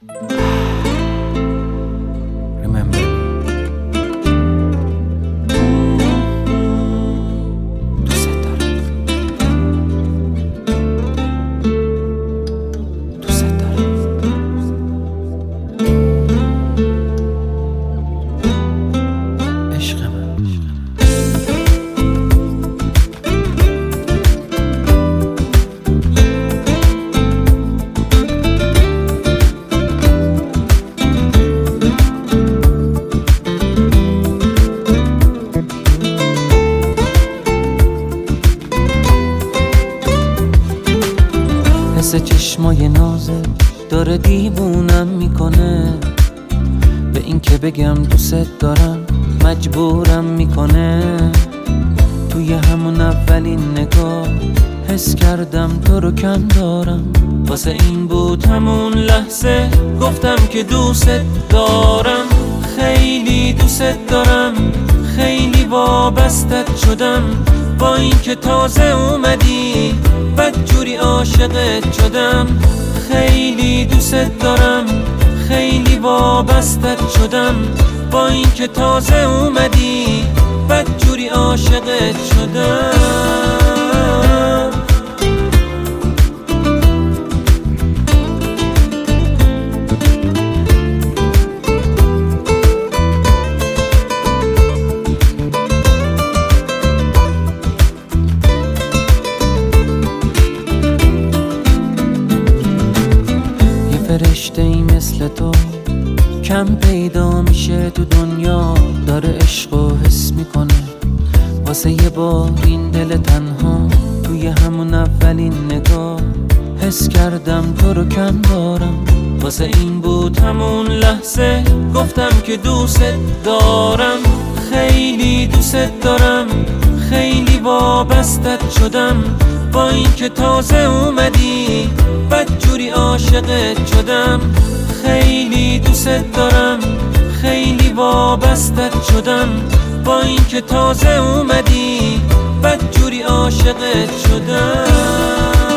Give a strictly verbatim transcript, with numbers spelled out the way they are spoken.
Remember me. دوست دارم، دوست دارم، عشق من. حس چشمای نازه داره دیوونم میکنه، به این که بگم دوست دارم مجبورم میکنه. توی همون اولین نگاه حس کردم تو رو کم دارم، واسه این بود همون لحظه گفتم که دوست دارم. خیلی دوست دارم، خیلی وابستت شدم، با این که تازه اومدی بدجوری عاشقت شدم. خیلی دوست دارم، خیلی وابستت شدم، با این که تازه اومدی بدجوری عاشقت شدم. فرشته ای مثل تو کم پیدا میشه تو دنیا، داره عشق و حس میکنه. واسه یه بار این دل تنها توی همون اولین نگاه حس کردم تو رو کم دارم، واسه این بود همون لحظه گفتم که دوست دارم. خیلی دوست دارم، خیلی وابستت شدم، با این که تازه اومدی بدجوری عاشقت شدم. خیلی دوست دارم، خیلی وابستت شدم، با این که تازه اومدی بدجوری عاشقت شدم.